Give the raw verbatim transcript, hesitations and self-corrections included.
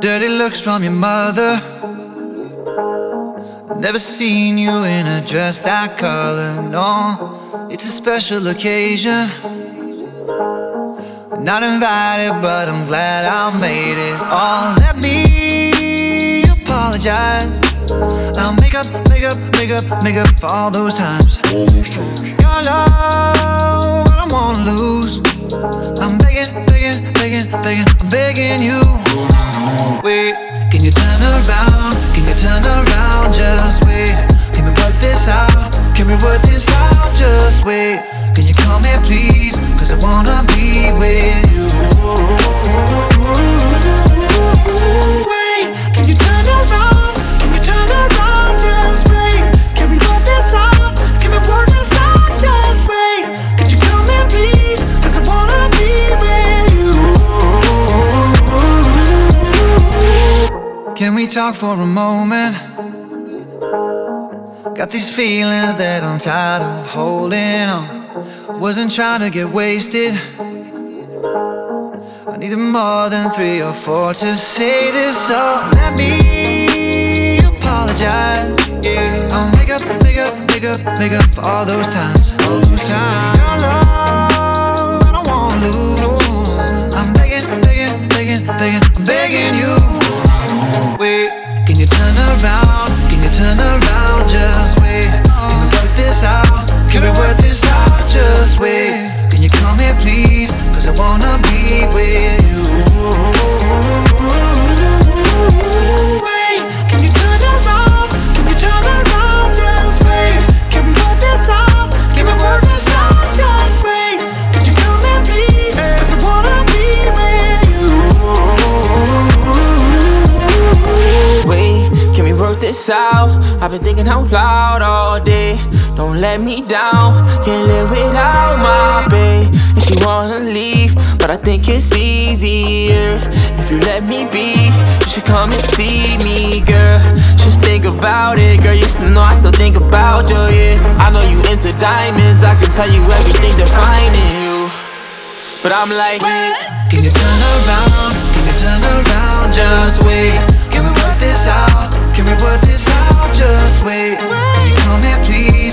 Dirty looks from your mother. Never seen you in a dress that color, no. It's a special occasion. Not invited, but I'm glad I made it. Oh, let me apologize. I'll make up, make up, make up, make up for all those times. Your love, I don't wanna lose. I'm begging, begging, begging, begging, I'm begging you. Wait, can you turn around? Can you turn around? Just wait. Can we work this out? Can we work this out? Just wait. Can you come here please? Cause I wanna be with you. Wait, can you turn around? Can you turn around? Just wait. Can we work this out? Can we work this out? Just wait. Could you come here please? Cause I wanna be with you. Can we talk for a moment? Got these feelings that I'm tired of holding on. Wasn't trying to get wasted. I needed more than three or four to say this, so let me apologize. Yeah, I'll make up, make up, make up, make up for all those times. All those times. Your love, I don't wanna lose. I'm begging, begging, begging, begging, I'm begging you. Wait, can you turn around? Can you turn around? Just wait. Can we work this out? Can we work this out? Just wait. Can you come here please? Cause I wanna be with you. Wait, can you turn around? Can you turn around? Just wait. Can we work this out? Can we work this out? Just wait. Can you come here please? Cause I wanna be with you. Wait, can we work this out? I've been thinking out loud all day. Don't let me down, can't live without my babe. And she wanna leave, but I think it's easier if you let me be. You should come and see me, girl. Just think about it, girl. You should know I still think about you, yeah. I know you into diamonds, I can tell you everything defining you. But I'm like, wait, can you turn around? Can you turn around? Just wait. Can we work this out? Can we work this out? Just wait. Can you come here please?